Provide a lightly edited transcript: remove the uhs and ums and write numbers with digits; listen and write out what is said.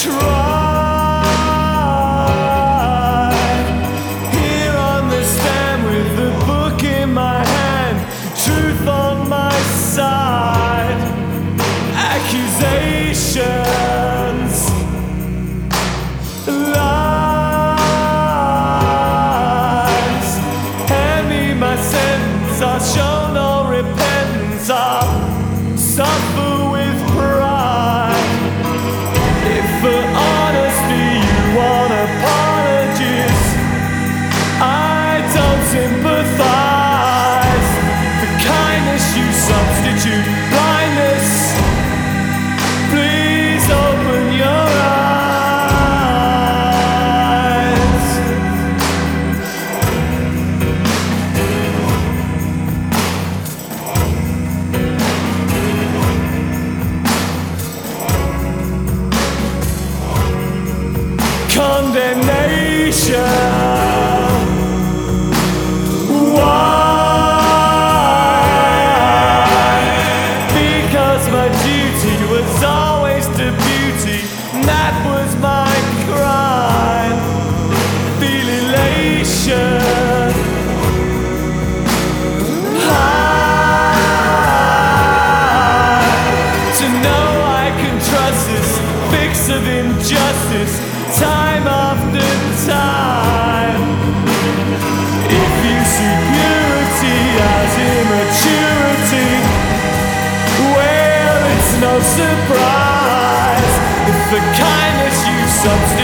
tried. Here on the stand with the book in my hand, truth on my side, accusations, lies. Hand me my sentence, I'll show no repentance, I'll suffer with pride. If for honesty you want apologies, I don't sympathize. For kindness you substitute blindness. Please open your eyes. Condemnation. Why? Because my duty was always to beauty, and that was my crime. Feel elation. High. To know I can trust this fix of injustice, time after time. If you see purity as immaturity, well, it's no surprise if the kindness you substitute